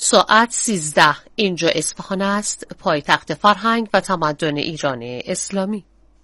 ساعت 13. اینجا اصفهان است، پایتخت فرهنگ و تمدن ایران اسلامی.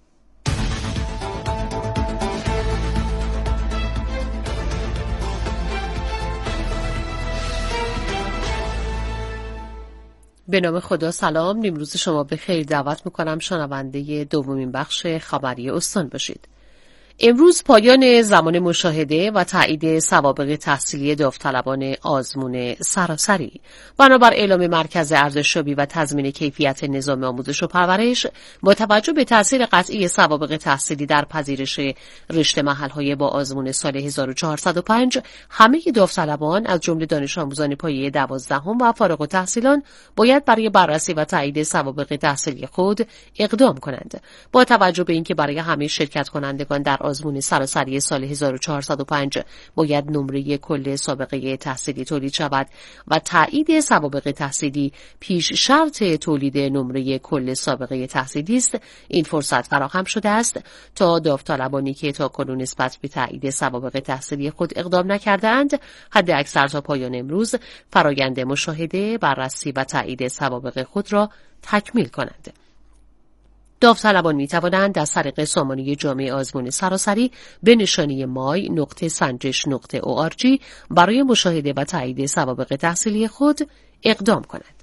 به نام خدا. سلام، نیمروز شما به خیر. دعوت میکنم شنونده دومین بخش خبری استان باشید. امروز پایان زمان مشاهده و تایید سوابق تحصیلی داوطلبان آزمون سراسری. بنابر اعلام مرکز ارزشیابی و تضمین کیفیت نظام آموزش و پرورش، با توجه به تاثیر قطعی سوابق تحصیلی در پذیرش رشته محل‌های با آزمون سال 1405، همه داوطلبان از جمله دانش آموزان پایه 12 و فارغ التحصیلان باید برای بررسی و تایید سوابق تحصیلی خود اقدام کنند. با توجه به اینکه برای همه شرکت کنندگان در آزمون سراسری سال 1405 باید نمره کل سابقه تحصیلی تولید شود و تایید سوابق تحصیلی پیش شرط تولید نمره کل سابقه تحصیلی است، این فرصت فراهم شده است تا داوطلبانی که تاکنون نسبت به تایید سوابق تحصیلی خود اقدام نکرده‌اند، حداکثر تا پایان امروز فرایند مشاهده، بررسی و تایید سوابق خود را تکمیل کنند. داوطلبان می توانند از طریق سامانه جامع آزمون سراسری به نشانی my.sanjish.org برای مشاهده و تایید سوابق تحصیلی خود اقدام کنند.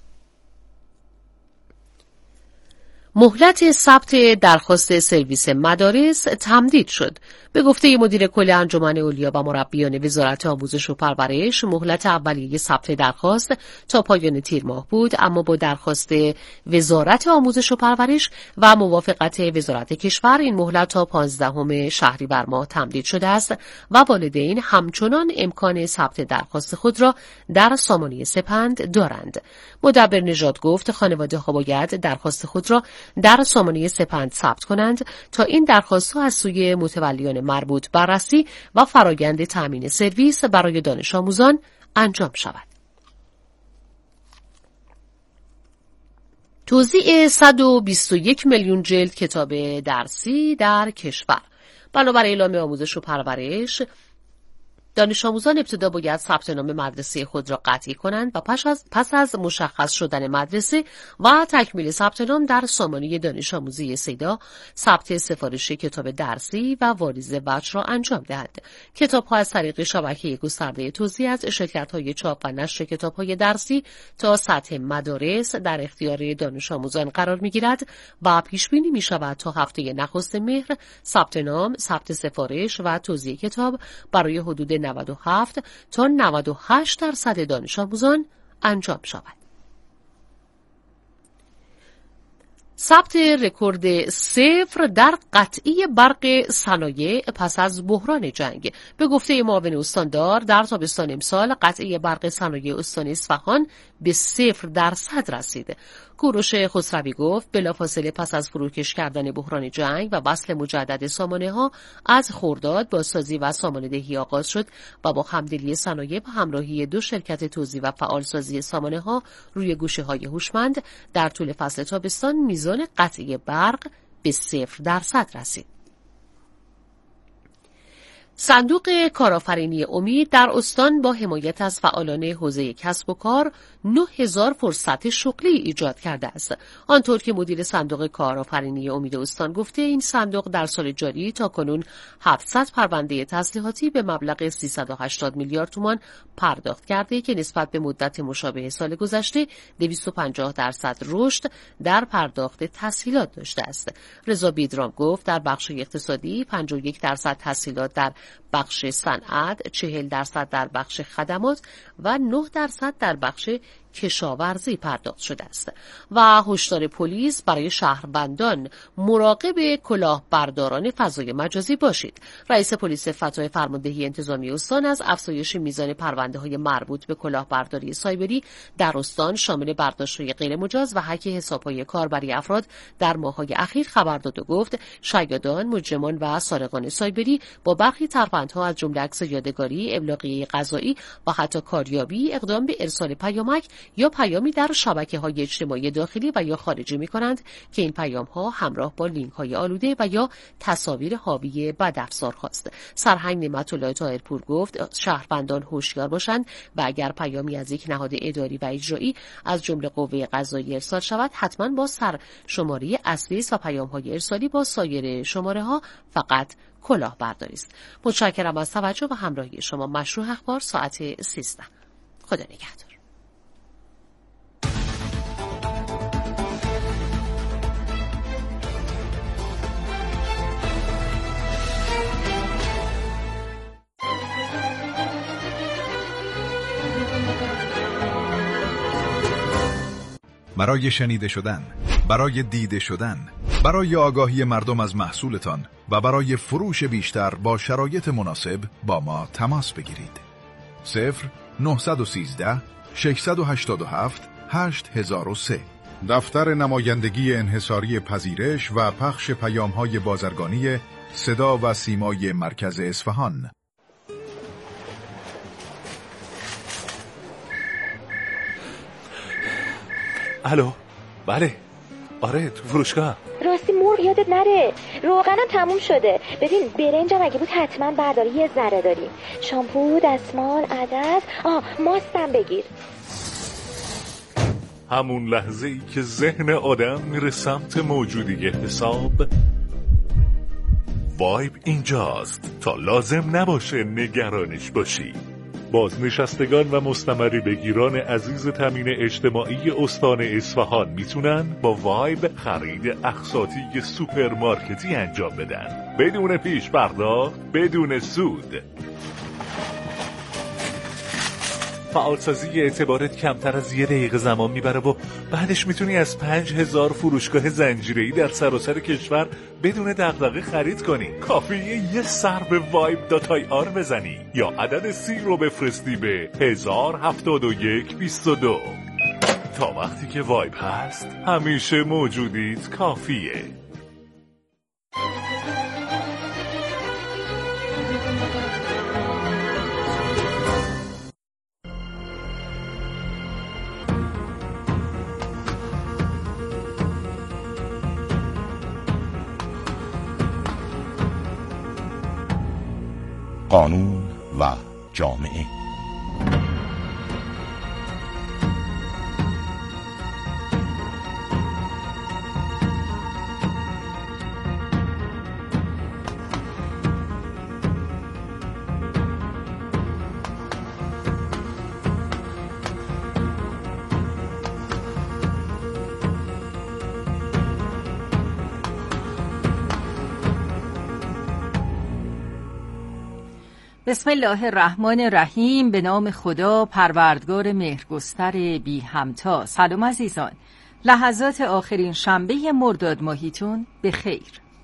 مهلت ثبت درخواست سرویس مدارس تمدید شد. به گفته مدیر کل انجمن اولیا و مربیان وزارت آموزش و پرورش، مهلت اولیه ثبت درخواست تا پایان تیر ماه بود، اما با درخواست وزارت آموزش و پرورش و موافقت وزارت کشور این مهلت تا 15 شهریور ماه تمدید شده است و والدین همچنان امکان ثبت درخواست خود را در سامانه سپند دارند. مدبر نژاد گفت خانواده‌ها باید درخواست خود را در سامانه سپند ثبت کنند تا این درخواست‌ها از سوی متولیان مربوط بررسی و فرایند تامین سرویس برای دانش آموزان انجام شود. توزیع 121 میلیون جلد کتاب درسی در کشور. بنابر اعلام آموزش و پرورش، دانش آموزان ابتدا باید ثبت نام مدرسه خود را قطعی کنند و پس از مشخص شدن مدرسه و تکمیل ثبت نام در سامانه دانش آموزی سیدا، ثبت سفارش کتاب درسی و واریز وجه را انجام دهند. کتاب‌ها از طریق شبکه گسترده توزیع از شرکت‌های چاپ و نشر کتاب‌های درسی تا سطح مدارس در اختیار دانش آموزان قرار می‌گیرد و پیش بینی می‌شود تا هفته نخست مهر ثبت نام، ثبت سفارش و توزیع کتاب برای حدود 97 تا 98% دانش آموزان انجام شود. ثبت رکورد 0 در قطعی برق صنایع پس از بحران جنگ. به گفته معاون استاندار، در تابستان امسال قطعی برق صنایع استان اصفهان به 0% رسید. کوروش خسروی گفت بلافاصله پس از فروکش کردن بحران جنگ و وصل مجدد سامانه‌ها از خرداد بازسازی و سامانه‌دهی آغاز شد و با همدلی صنایع و همراهی 2 شرکت توزیع و فعالسازی سامانه‌ها روی گوشه‌های هوشمند در طول فصل تابستان میزان قطعی برق به 0% رسید. صندوق کارآفرینی امید در استان با حمایت از فعالان حوزه کسب و کار 9000 فرصت شغلی ایجاد کرده است. آنطور که مدیر صندوق کارآفرینی امید استان گفته، این صندوق در سال جاری تاکنون 700 پرونده تسلیحاتی به مبلغ 380 میلیارد تومان پرداخت کرده که نسبت به مدت مشابه سال گذشته 250% رشد در پرداخت تسهیلات داشته است. رضا بیدرام گفت در بخش اقتصادی 51% تسهیلات در بخش صنعت، 40% در بخش خدمات و 9% در بخش کشاورزی پرداخت شده است. و هشدار پلیس برای شهروندان مراقب کلاهبرداران فضای مجازی باشید. رئیس پلیس فتح فرماندهی انتظامی استان از افزایش میزان پرونده‌های مربوط به کلاهبرداری سایبری در استان شامل برداشت‌های غیرمجاز و هک حساب‌های کاربری افراد در ماه‌های اخیر خبر داد و گفت شیادان، مجرمان و سارقان سایبری با برخی ترفندها از جمله عکس یادگاری، ابلاغیه قضایی و حتی کاریابی اقدام به ارسال پیامک یا پیامی در شبکه‌های اجتماعی داخلی و یا خارجی می‌کنند که این پیام‌ها همراه با لینک‌های آلوده و یا تصاویر حاوی بدافزار هاست. سرهنگ نعمت‌الله طاهرپور گفت شهروندان هوشیار باشند و اگر پیامی از یک نهاد اداری و اجرایی از جمله قوه قضاییه ارسال شود حتما با سرشماره اصلی است و پیام‌های ارسالی با سایر شماره‌ها فقط کلاهبرداری است. متشکرم از توجه و همراهی شما. مشروع اخبار ساعت 13. خدا نگهدار. برای شنیده شدن، برای دیده شدن، برای آگاهی مردم از محصولتان و برای فروش بیشتر با شرایط مناسب با ما تماس بگیرید. 0913 687 8003 دفتر نمایندگی انحصاری پذیرش و پخش پیام‌های بازرگانی صدا و سیمای مرکز اصفهان. الو، بله، آره تو فروشگاه. راستی مرغ یادت نره، روغنم تموم شده. ببین برنجم اگه بود حتما برداری یه ذره داریم. شامپو، دستمال، عدس، ماستم بگیر. همون لحظه ای که ذهن آدم میره سمت موجودی حساب، وایب اینجاست تا لازم نباشه نگرانش باشی. بازنشستگان و مستمری بگیران عزیز تامین اجتماعی استان اصفهان میتونن با وایب خرید اقساطی سوپرمارکتی انجام بدن بدون پیش پرداخت، بدون سود. فعالسازی اعتبارت کمتر از 1 دقیقه زمان میبره و بعدش میتونی از 5000 فروشگاه زنجیره‌ای در سراسر کشور بدون دغدغه خرید کنی. کافیه یه سر به vibe.ir بزنی یا عدد 30 رو بفرستی به 107122. تا وقتی که وایب هست همیشه موجودیت کافیه. قانون و جامعه. بسم الله الرحمن الرحیم. به نام خدا پروردگار مهرگستر بی همتا. سلام عزیزان، لحظات آخرین شنبه مرداد ماهیتون به خیر.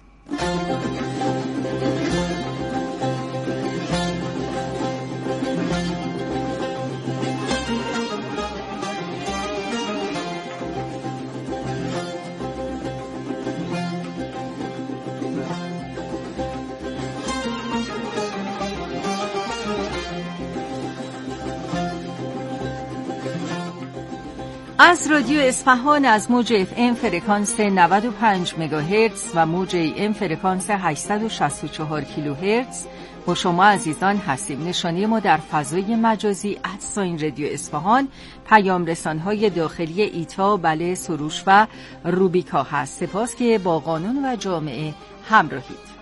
از رادیو اصفهان از موج FM فرکانس 95 مگاهرتز و موج AM فرکانس 864 کیلوهرتز با شما عزیزان هستیم. نشانی ما در فضای مجازی @رادیو اصفهان، پیام رسان‌های داخلی ایتا، بله، سروش و روبیکا هست. سپاس که با قانون و جامعه همراهید.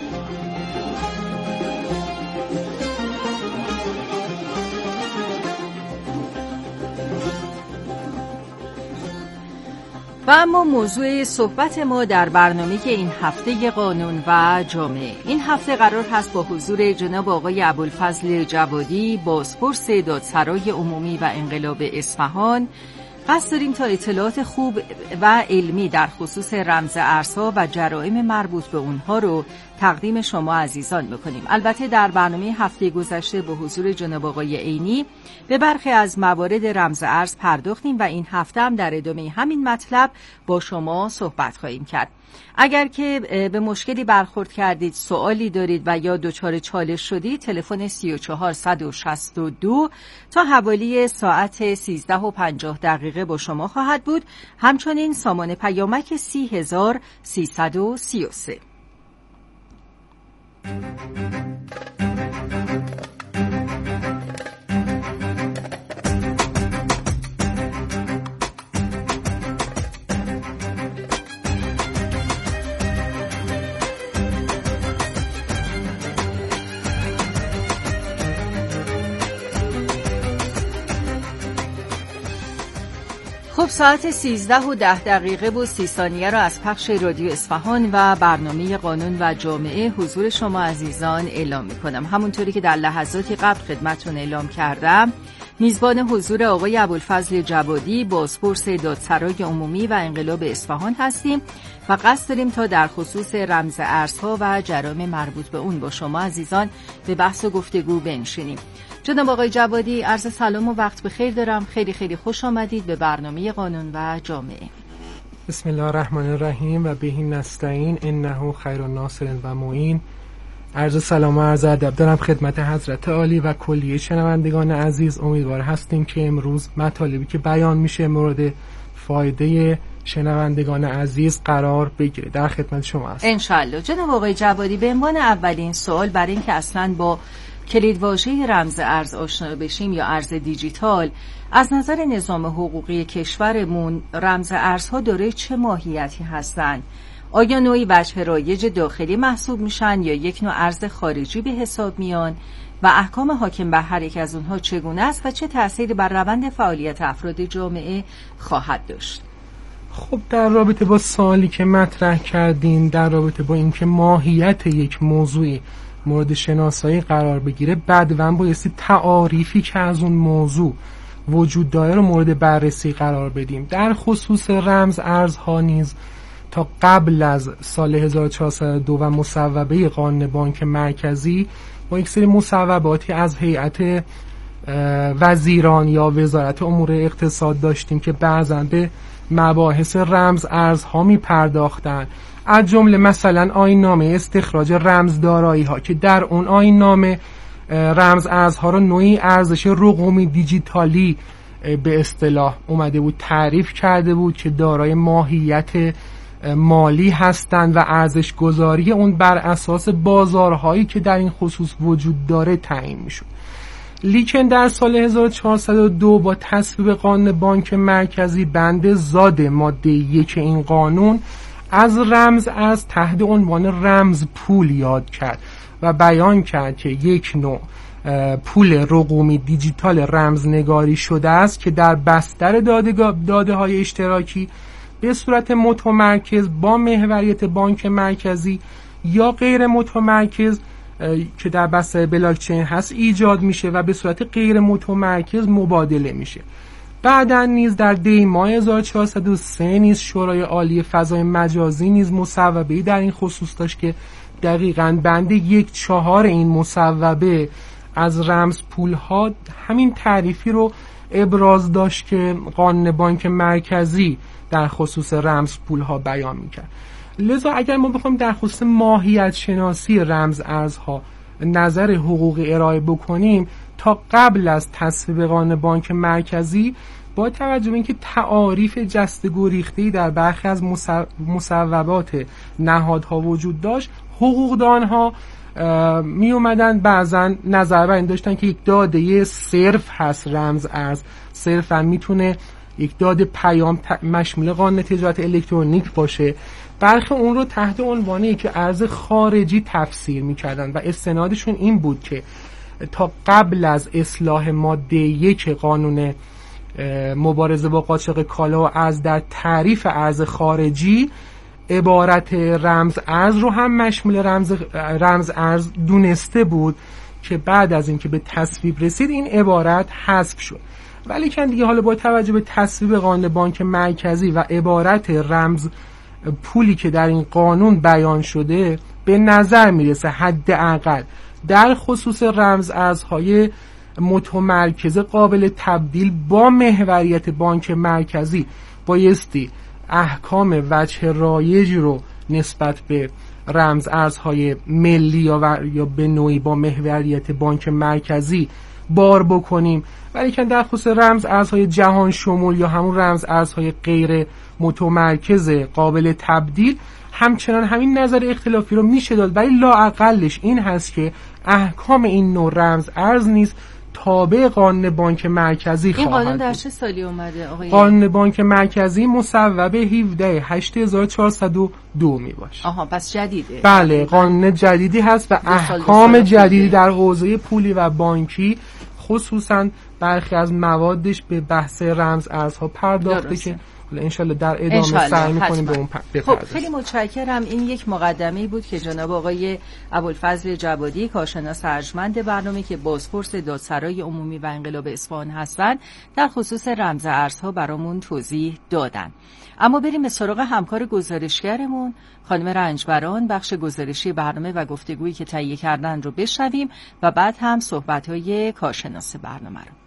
و اما موضوع صحبت ما در برنامه این هفته قانون و جامعه این هفته قرار هست با حضور جناب آقای ابوالفضل جوادی، بازپرس دادسرای عمومی و انقلاب اصفهان، قصد داریم تا اطلاعات خوب و علمی در خصوص رمز ارزها و جرائم مربوط به اونها رو تقدیم شما عزیزان میکنیم. البته در برنامه هفته گذشته با حضور جناب آقای عینی به برخی از موارد رمز ارز پرداختیم و این هفته هم در ادامه همین مطلب با شما صحبت خواهیم کرد. اگر که به مشکلی برخورد کردید، سوالی دارید و یا دچار چالش شدید، تلفن 34162 تا حوالی ساعت 13:50 با شما خواهد بود. همچنین سامان پیامک 30333. خب ساعت 13:10 و 30 ثانیه را از پخش رادیو اصفهان و برنامه قانون و جامعه حضور شما عزیزان اعلام می‌کنم. همونطوری که در لحظاتی قبل خدمتتون اعلام کردم، میزبان حضور آقای ابوالفضل جوادی، بازپرس دادسرای عمومی و انقلاب اصفهان هستیم و قصد داریم تا در خصوص رمز ارزها و جرایم مربوط به اون با شما عزیزان به بحث و گفتگو بنشینیم. جناب آقای جوادی، عرض سلام و وقت بخیر دارم. خیلی خیلی خوش آمدید به برنامه قانون و جامعه. بسم الله الرحمن الرحیم و بهی نستعین انه خیر الناصر و معین. عرض سلام و عرض ادب دارم خدمت حضرت عالی و کلیه شنوندگان عزیز. امیدوار هستیم که امروز مطالبی که بیان میشه مورد فایده شنوندگان عزیز قرار بگیره. در خدمت شما هستم ان شاء الله. جناب آقای جوادی، به عنوان اولین سوال برای اینکه اصلاً با کلیدواژه رمز ارز آشنا بشیم یا ارز دیجیتال، از نظر نظام حقوقی کشورمون رمز ارزها دارای چه ماهیتی هستند؟ آیا نوعی وجه رایج داخلی محسوب میشن یا یک نوع ارز خارجی به حساب میان و احکام حاکم بر هر یک از اونها چگونه است و چه تأثیری بر روند فعالیت افراد جامعه خواهد داشت؟ خب در رابطه با سوالی که مطرح کردین، در رابطه با اینکه ماهیت یک موضوعی مورد شناسایی قرار بگیره، بعداً بایستی تعاریفی که از اون موضوع وجود داره رو مورد بررسی قرار بدیم. در خصوص رمز ارزها نیز تا قبل از سال 1402 و مصوبه قانون بانک مرکزی با یک سری مصوباتی از هیئت وزیران یا وزارت امور اقتصاد داشتیم که بعضاً به مباحث رمز ارزها می پرداختن، از جمله مثلا آیین‌نامه استخراج رمز دارایی ها که در اون آیین‌نامه رمز ارزها رو نوعی ارزش رقمی دیجیتالی به اصطلاح اومده بود تعریف کرده بود که دارای ماهیت مالی هستند و ارزش گذاری اون بر اساس بازارهایی که در این خصوص وجود داره تعیین میشد. لیکن در سال 1402 با تصویب قانون بانک مرکزی بند زاد ماده 1 این قانون از رمز از تحت عنوان رمز پول یاد کرد و بیان کرد که یک نوع پول رقمی دیجیتال رمزنگاری شده است که در بستر داده های اشتراکی به صورت متمرکز با محوریت بانک مرکزی یا غیر متمرکز که در بستر بلاکچین هست ایجاد میشه و به صورت غیر متمرکز مبادله میشه. بعداً نیز در دی ماه 1403 نیز شورای عالی فضای مجازی نیز مصوبه‌ای در این خصوص داشت که دقیقاً بند 1/4 این مصوبه از رمز پول‌ها همین تعریفی رو ابراز داشت که قانون بانک مرکزی در خصوص رمز پول‌ها بیان می‌کرد. لذا اگر ما بخوایم در خصوص ماهیت شناسی رمز ارزها نظر حقوقی ارائه بکنیم، تا قبل از تصویب قانون بانک مرکزی با توجه به اینکه تعاریف جسته گریخته‌ای در برخی از مصوبات نهادها وجود داشت، حقوقدانها می اومدن بعضا نظر بر این داشتن که یک داده صرف هست رمز ارز، صرفا میتونه یک داده پیام مشمول قانون تجارت الکترونیک باشه. برخی اون رو تحت عنوان که ارز خارجی تفسیر میکردن و استنادشون این بود که تا قبل از اصلاح ماده 1 قانون مبارزه با قاچاق کالا و ارز در تعریف ارز خارجی عبارت رمز ارز رو هم مشمول رمز ارز دونسته بود که بعد از اینکه به تصویب رسید این عبارت حذف شد. ولی که دیگه حالا با توجه به تصویب قانون بانک مرکزی و عبارت رمز پولی که در این قانون بیان شده، به نظر میرسه حداقل در خصوص رمز ارزهای متمرکز قابل تبدیل با محوریت بانک مرکزی بایستی احکام وجه رایج رو نسبت به رمز ارزهای ملی یا به نوعی با محوریت بانک مرکزی بار بکنیم، ولی که در خصوص رمز ارزهای جهان شمول یا همون رمز ارزهای غیر متمرکز قابل تبدیل همچنان همین نظر اختلافی رو میشه داد، ولی لااقلش این هست که احکام این نوع رمز ارز نیست تابع قانون بانک مرکزی خواهد بود. این قانون در چه سالی اومده آقای؟ قانون بانک مرکزی مصوب 17/8402 می باشه. آها، پس جدیده. بله، قانون جدیدی هست و احکام جدیدی در حوزه پولی و بانکی خصوصا برخی از موادش به بحث رمز ارزها پرداخته که انشالله در ادامه سعی می‌کنیم به اون خب خیلی متشکرم. این یک مقدمه‌ای بود که جناب آقای ابوالفضل جوادی کارشناس ارجمند برنامه که بازپرس دادسرای عمومی و انقلاب اصفهان هستند در خصوص رمز ارزها برامون توضیح دادن. اما بریم به سراغ همکار گزارشگرمون خانم رنجبران، بخش گزارشی برنامه و گفتگویی که تهیه کردن رو بشنویم و بعد هم صحبت‌های کارشناس برنامه رو.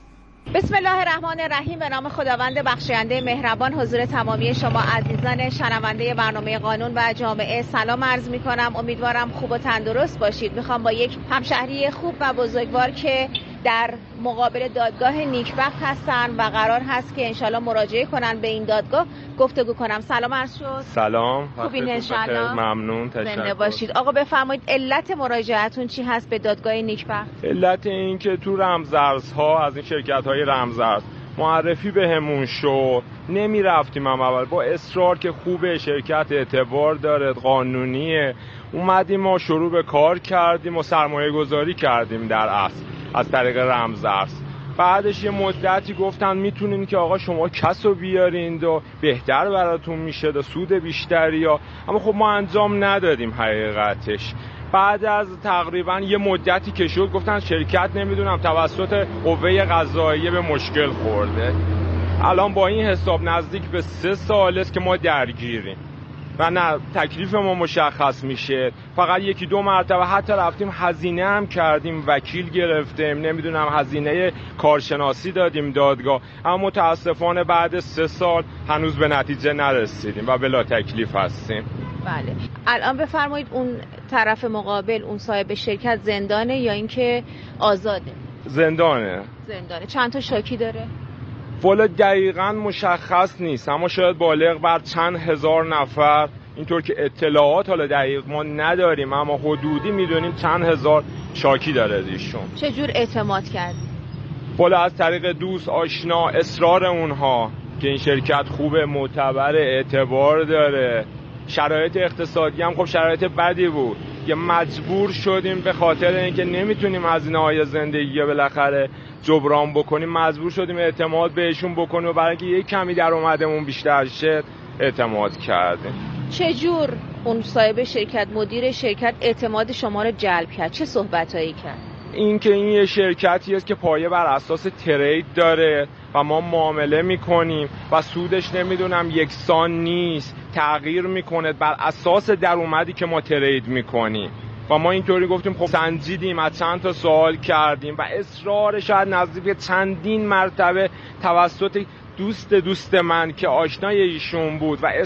بسم الله الرحمن الرحیم. به نام خداوند بخشاینده مهربان حضور تمامی شما عزیزان شنونده برنامه قانون و جامعه سلام عرض می کنم. امیدوارم خوب و تندرست باشید. میخوام با یک همشهری خوب و بزرگوار که در مقابل دادگاه نیکبخت هستن و قرار هست که انشالله مراجعه کنن به این دادگاه گفتگو کنم. سلام عرض شد. سلام. خوبین انشالله؟ ممنون، تشکر. زنده باشید. آقا بفرمایید علت مراجعتون چی هست به دادگاه نیکبخت؟ علت این که تو رمزارزها از این شرکت‌های رمزارز معرفی بهمون شد، نمی رفتیم اول با اصرار که خوبه، شرکت اعتبار داره، قانونیه، اومدیم ما شروع به کار کردیم و سرمایه گذاری کردیم در اصل از طریق رمزارز. بعدش یه مدتی گفتن میتونین که آقا شما کسو بیارین و بهتر براتون میشه و سود بیشتری ها، اما خب ما انجام ندادیم حقیقتش. بعد از تقریبا یه مدتی که شد گفتن شرکت نمیدونم توسط قوه قضاییه به مشکل خورده. الان با این حساب نزدیک به 3 سال است که ما درگیریم و نه تکلیف ما مشخص میشه. فقط 1-2 مرتبه حتی رفتیم هزینه هم کردیم، وکیل گرفتیم، نمیدونم هزینه کارشناسی دادیم دادگاه، اما متاسفانه بعد 3 سال هنوز به نتیجه نرسیدیم و بلا تکلیف هستیم. بله. الان بفرمایید اون طرف مقابل، اون صاحب شرکت زندانه یا اینکه آزاده؟ زندانه. چند تا شاکی داره؟ والا دقیقاً مشخص نیست، اما شاید بالغ بر چند هزار نفر، اینطور که اطلاعات حالا دقیق ما نداریم اما حدودی میدونیم چند هزار شاکی داره ایشون. چجور اعتماد کردی؟ والا از طریق دوست، آشنا، اصرار اونها که این شرکت خوبه، معتبر، اعتبار داره. شرایط اقتصادی هم خب شرایط بدی بود، یه مجبور شدیم به خاطر اینکه نمیتونیم هزینه‌های زندگی بالاخره جبران بکنیم، مجبور شدیم اعتماد بهشون بکنیم و برای اینکه یه کمی درآمدمون بیشتر شه اعتماد کردیم. چجور اون صاحب شرکت، مدیر شرکت اعتماد شما رو جلب کرد؟ چه صحبتایی کرد؟ این که این یه شرکتی است که پایه بر اساس ترید داره و ما معامله میکنیم و سودش نمیدونم یکسان نیست، تغییر میکنه بر اساس درآمدی که ما ترید میکنیم. و ما اینطوری گفتیم خب سنجیدیم، از چند تا سوال کردیم و اصرار شاید نزدیک چندین مرتبه توسط دوست من که آشنای ایشون بود و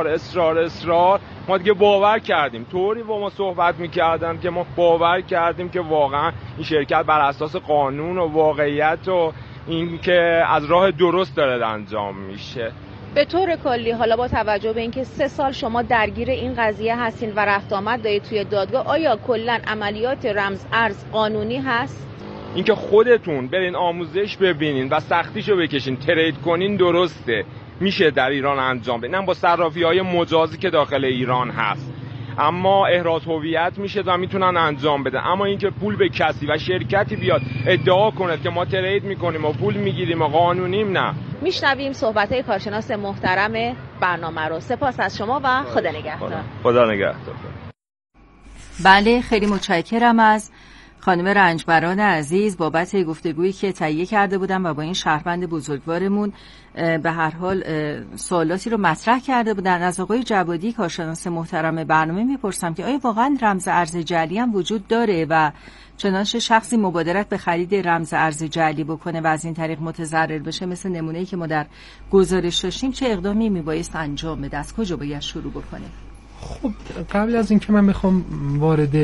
اصرار ما دیگه باور کردیم. طوری با ما صحبت میکردن که ما باور کردیم که واقعا این شرکت بر اساس قانون و واقعیت و این که از راه درست داره انجام میشه. به طور کلی حالا با توجه به اینکه 3 سال شما درگیر این قضیه هستین و رفت آمد دارید توی دادگاه، آیا کلا عملیات رمز ارز قانونی هست؟ اینکه خودتون برین آموزش ببینین و سختیشو بکشین، ترید کنین، درسته، میشه در ایران انجام بدین، با صرافی‌های مجازی که داخل ایران هست، اما احراز هویت میشه و میتونن انجام بدن. اما اینکه پول به کسی و شرکتی بیاد ادعا کنه که ما ترید میکنیم و پول میگیریم و قانونیم، نه. میشنویم صحبت‌های کارشناس محترم برنامه رو. سپاس از شما و خدا نگهدار. خدا نگهدار. بله، خیلی متشکرم از خانم رنجبران عزیز بابت گفتگویی که تهیه کرده بودم و با این شهروند بزرگوارمون به هر حال سوالاتی رو مطرح کرده بودن. از آقای جوادی کارشناس محترم برنامه میپرسم که آیا واقعا رمز ارز جعلی هم وجود داره و چنانچه شخصی مبادرت به خرید رمز ارز جعلی بکنه و از این طریق متضرر بشه، مثل نمونه‌ای که ما در گزارش داشتیم، چه اقدامی میبایست انجام بده؟ از کجا باید شروع بکنه؟ خب قبل از اینکه من بخوام وارد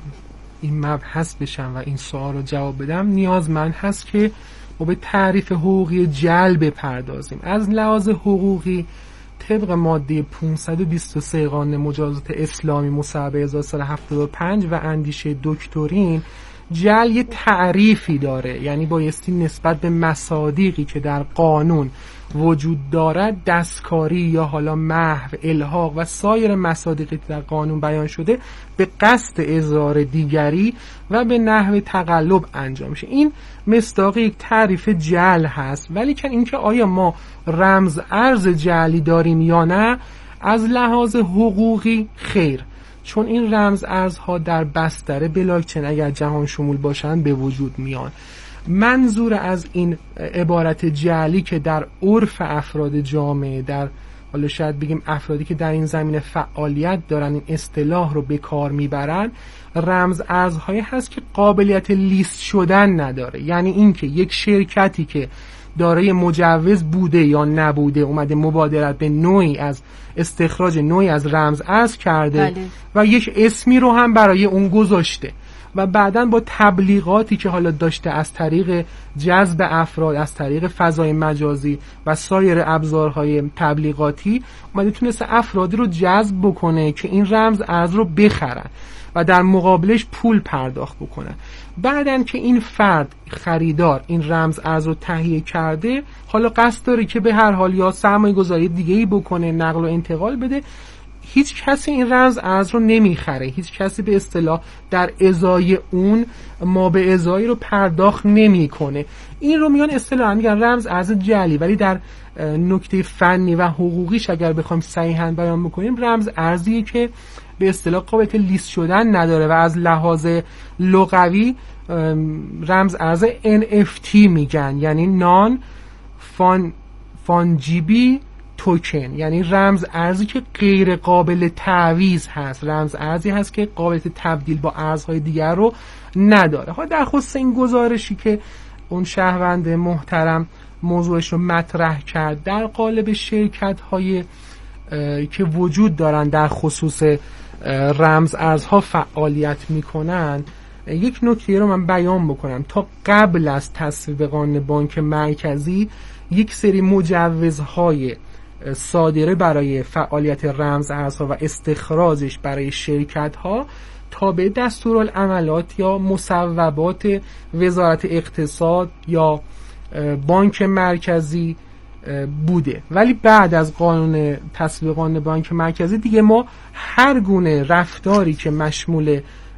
این مبحث بشم و این سوال رو جواب بدم، نیازمند هست که ما به تعریف حقوقی جعل بپردازیم. از لحاظ حقوقی طبق ماده 523 قانون مجازات اسلامی مصوب 1375 و اندیشه دکترین، جعل یه تعریفی داره، یعنی بایستی نسبت به مصادیقی که در قانون وجود دارد، دستکاری یا حالا محو، الحاق و سایر مصادیقی که در قانون بیان شده به قصد اضرار دیگری و به نحو تقلب انجام میشه. این مصداق یک تعریف جعل هست. ولی که اینکه آیا ما رمز ارز جعلی داریم یا نه، از لحاظ حقوقی خیر، چون این رمز ارزها در بستر بلاکچین اگر جهان شمول باشن به وجود میان. منظور از این عبارت جعلی که در عرف افراد جامعه، در حالا شاید بگیم افرادی که در این زمینه فعالیت دارن، این اصطلاح رو به کار میبرن، رمز ارزهایی هست که قابلیت لیست شدن نداره. یعنی اینکه یک شرکتی که دارای مجوز بوده یا نبوده اومده مبادرت به نوعی از استخراج نوعی از رمز ارز کرده، بله، و یک اسمی رو هم برای اون گذاشته و بعداً با تبلیغاتی که حالا داشته از طریق جذب افراد، از طریق فضای مجازی و سایر ابزارهای تبلیغاتی اومده تونسته افرادی رو جذب بکنه که این رمز ارز رو بخرن و در مقابلش پول پرداخت بکنن. بعدن که این فرد خریدار این رمز ارز رو تهیه کرده، حالا قصد داره که به هر حال یا سرمایه گذاری دیگه‌ای بکنه، نقل و انتقال بده، هیچ کسی این رمز ارز رو نمیخره، هیچ کسی به اصطلاح در ازای اون ما به ازایی رو پرداخت نمیکنه. این رو میگن اصطلاحاً میگن رمز ارز جعلی. ولی در نکته فنی و حقوقیش اگر بخوایم صحیحاً بیان بکنیم، رمز ارزیه که به اصطلاح قابلیت لیست شدن نداره و از لحاظ لغوی رمز ارز NFT میگن، یعنی نان فانجیبی توکن، یعنی رمز ارزی که غیر قابل تعویض هست، رمز ارزی هست که قابلیت تبدیل با ارزهای دیگر رو نداره. ها در خصوص این گزارشی که اون شهروند محترم موضوعش رو مطرح کرد در قالب شرکت‌های که وجود دارن در خصوص رمز ارزها فعالیت میکنن، یک نکته رو من بیان بکنم. تا قبل از تصویب قانون بانک مرکزی یک سری مجوزهای صادره برای فعالیت رمز ارزها و استخراجش برای شرکت‌ها تابع دستورالعملات یا مصوبات وزارت اقتصاد یا بانک مرکزی بوده. ولی بعد از قانون تصویب قانون بانک مرکزی دیگه ما هر گونه رفتاری که مشمول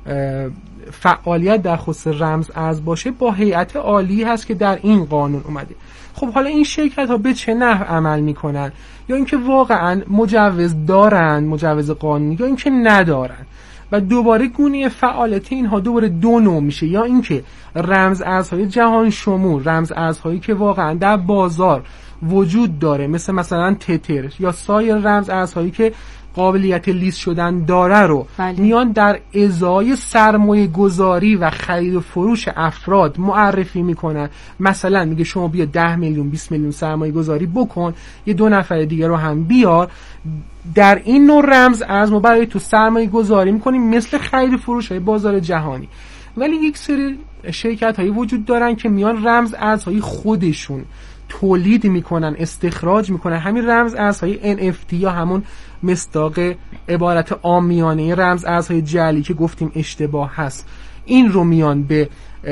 فعالیت در خصوص رمز ارز باشه با هیئت عالی هست که در این قانون اومده. خب حالا این شرکت ها به چه نحو عمل میکنن؟ یا اینکه واقعا مجوز دارن، مجوز قانونی، یا اینکه ندارن و دوباره گونه فعالیت اینها دوباره دو نوع میشه. یا اینکه رمز ارزهای جهان شمول، رمز ارزهایی که واقعا در بازار وجود داره مثلا تتر یا سایر رمز ارزهایی که قابلیت لیست شدن داره رو میان در ازای سرمایه گذاری و خرید و فروش افراد معرفی میکنن. مثلا میگه شما بیا 10 میلیون 20 میلیون سرمایه گذاری بکن، یه 2 نفر دیگه رو هم بیار، در این نوع رمز ارز ما برای تو سرمایه گذاری میکنیم مثل خرید و فروش های بازار جهانی. ولی یک سری شرکت هایی وجود دارن که میان رمز ارزهای خودشون تولید میکنن، استخراج میکنن، همین رمز ارزهای NFT یا همون مصداق عبارت عامیانه رمز ارزهای جعلی که گفتیم اشتباه هست، این رو میان به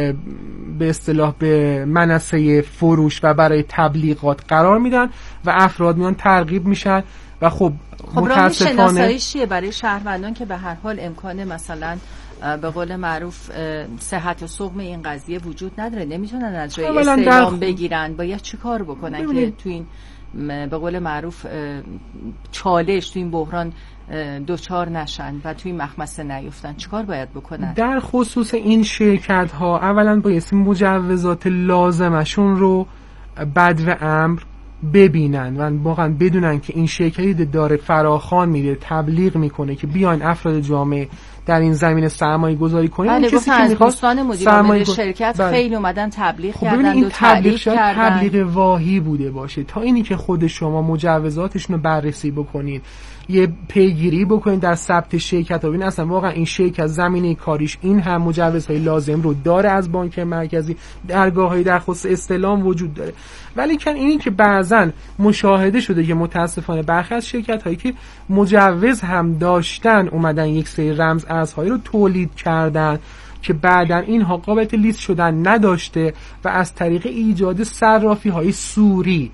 اصطلاح به منصه فروش و برای تبلیغات قرار میدن و افراد میان ترغیب میشن و خب متاسفانه شناساییه برای شهروندان که به هر حال امکان مثلا به قول معروف صحت و سقم این قضیه وجود نداره، نمیتونن از جای استعلام بگیرن. باید چی کار بکنن که تو این به قول معروف چالش تو این بحران دوچار نشن و توی مخمسه نیفتن، چیکار باید بکنن؟ در خصوص این شرکت ها اولا باید مجوزات لازمشون رو بدو امر ببینن و واقعا بدونن که این شرکتی داره فراخوان میده، تبلیغ میکنه که بیاین افراد جامعه در این زمینه سرمایه گذاری کنید. بله، کسی که میخواد دوستان مدیر عامل شرکت خیلی اومدن تبلیغ کردن این و تبلیغ کردن. تبلیغ واهی بوده باشه تا اینی که خود شما مجوزاتشون رو بررسی بکنید، یه پیگیری بکنید در ثبت شرکت ها، ببین اصلا واقعا این شرکت زمینه کاریش این هم مجوزهای لازم رو داره از بانک مرکزی، درگاه‌های در خصوص استلام وجود داره. ولی کن اینی که بعضا مشاهده شده که متاسفانه برخی از شرکت هایی که مجوز هم داشتن اومدن یک سری رمز ارزهایی رو تولید کردن که بعداً اینها قابلیت لیست شدن نداشته و از طریق ایجاد صرافی های سوری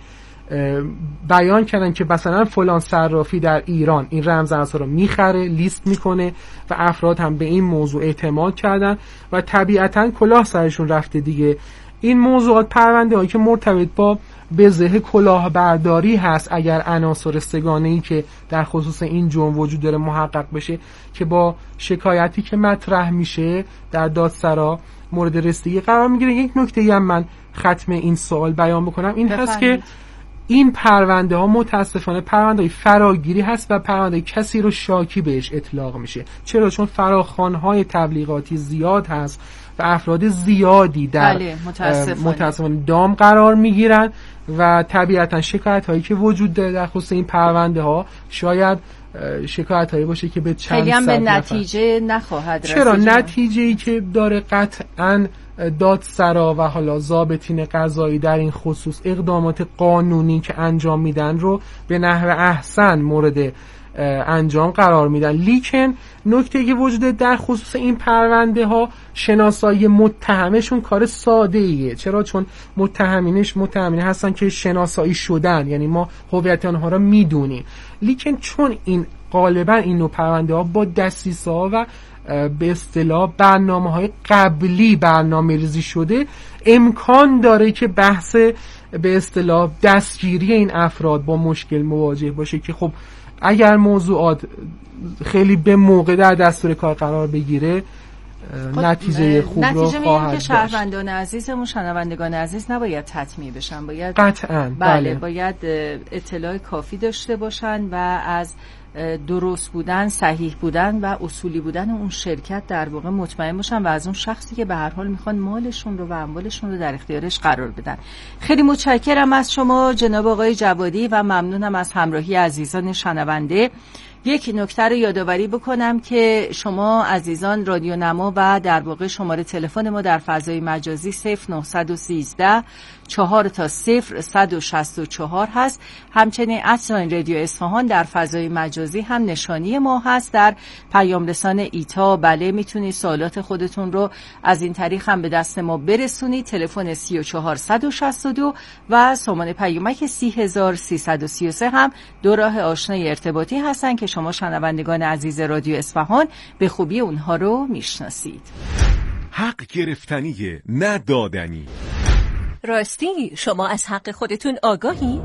بیان کردن که مثلا فلان صرافی در ایران این رمز ارزها رو میخره، لیست میکنه و افراد هم به این موضوع اعتماد کردن و طبیعتاً کلاه سرشون رفته دیگه. این موضوعات پرونده هایی که مرتبط با بزه کلاهبرداری هست، اگر عناصر سگانه‌ای که در خصوص این جرم وجود داره محقق بشه که با شکایتی که مطرح میشه در دادسرا مورد رسیدگی قرار میگیره. یک نکته هم من ختم این سوال بیان بکنم این هست که این پرونده ها متاسفانه پرونده های فراگیری هست و پرونده کسی رو شاکی بهش اطلاق میشه. چرا؟ چون فراخوان‌های تبلیغاتی زیاد هست و افراد زیادی در متاسفانه دام قرار میگیرن و طبیعتا شکایت هایی که وجود داره در خصوص این پرونده ها شاید شکایت هایی باشه که به چند خیلی هم به نتیجه نخواهد رسید. چرا؟ نتیجه ای که داره قطعاً دادسرا و حالا ضابطین قضایی در این خصوص اقدامات قانونی که انجام میدن رو به نحو احسن مورد انجام قرار میدن. لیکن نکته که وجود در خصوص این پرونده ها شناسایی متهمشون کار ساده ایه. چرا؟ چون متهمین هستن که شناسایی شدن، یعنی ما هویت آنها را میدونیم. لیکن چون این غالبا این نوع پرونده ها با دسیسه ها و به اصطلاح برنامه‌های قبلی برنامه‌ریزی شده، امکان داره که بحث به اصطلاح دستگیری این افراد با مشکل مواجه باشه که خب اگر موضوعات خیلی به موقع در دستور کار قرار بگیره نتیجه خوب رو خواهد داشت. شهروندان عزیزمون، شنوندگان عزیز نباید تطمیع بشن، باید قطعاً بله باید اطلاع کافی داشته باشن و از درست بودن، صحیح بودن و اصولی بودن اون شرکت در واقع مطمئن باشن و از اون شخصی که به هر حال میخوان مالشون رو و اموالشون رو در اختیارش قرار بدن. خیلی متشکرم از شما جناب آقای جوادی و ممنونم از همراهی عزیزان شنونده. یک نکته رو یادآوری بکنم که شما عزیزان رادیو نما و در واقع شماره تلفن ما در فضای مجازی 0913 4 تا 0164 هست. همچنین @ رادیو اصفهان در فضای مجازی هم نشانی ما هست. در پیام رسان ایتا بله میتونید سوالات خودتون رو از این طریق هم به دست ما برسونید. تلفن 34162 و سامان پیامک 30333 هم دو راه آشنای ارتباطی هستن که شما شنوندگان عزیز رادیو اصفهان به خوبی اونها رو میشناسید. حق گرفتنیه، نه دادنی. راستی شما از حق خودتون آگاهی؟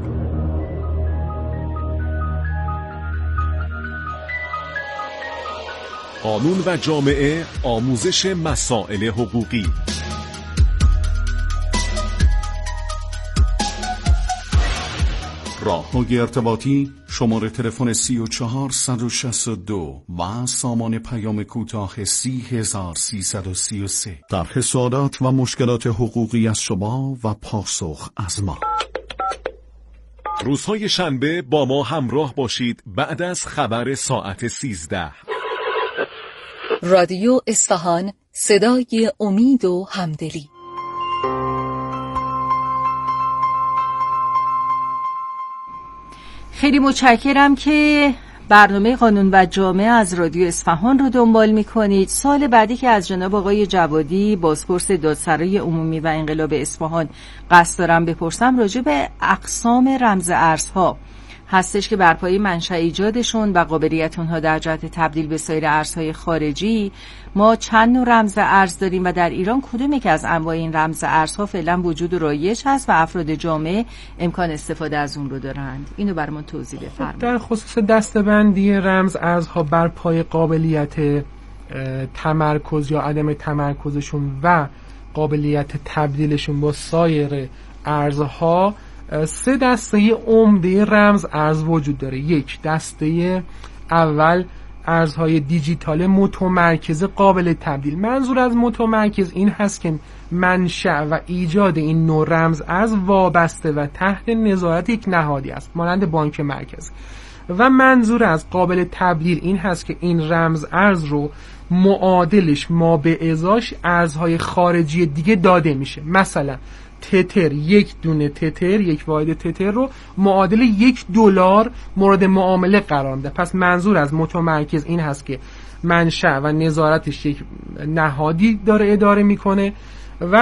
قانون و جامعه، آموزش مسائل حقوقی. راه‌های ارتباطی شماره تلفن 34162 و سامان پیام کوتاه 30333. طرح سوالات و مشکلات حقوقی از شما و پاسخ از ما. روزهای شنبه با ما همراه باشید بعد از خبر ساعت 13. رادیو اصفهان، صدای امید و همدلی. خیلی متشکرم که برنامه قانون و جامعه از رادیو اصفهان رو دنبال می‌کنید. سال بعدی که از جناب آقای جوادی بازپرس دادسرای عمومی و انقلاب اصفهان قصد دارم بپرسم راجع به اقسام رمز ارزها هستش که بر پایه منشأ ایجادشون و قابلیت اونها در جهت تبدیل به سایر ارزهای خارجی ما چند نوع رمز ارز داریم و در ایران کدوم یک از انواع این رمز ارزها فعلا وجود و رایج هست و افراد جامعه امکان استفاده از اون رو دارند. اینو برامون توضیح بفرمایید. در خصوص دسته‌بندی رمز ارزها بر پایه قابلیت تمرکز یا عدم تمرکزشون و قابلیت تبدیلشون با سایر ارزها 3 دسته عمده رمز ارز وجود داره. یک دسته اول ارزهای دیجیتال متمرکز قابل تبدیل. منظور از متمرکز این هست که منشأ و ایجاد این نوع رمز ارز وابسته و تحت نظارت یک نهادی است مانند بانک مرکزی. و منظور از قابل تبدیل این هست که این رمز ارز رو معادلش ما به ازاش ارزهای خارجی دیگه داده میشه. مثلا تتر، یک دونه تتر، یک واحد تتر رو معادل $1 مورد معامله قرار میده. پس منظور از متمرکز این هست که منشأ و نظارتش یک نهادی داره اداره میکنه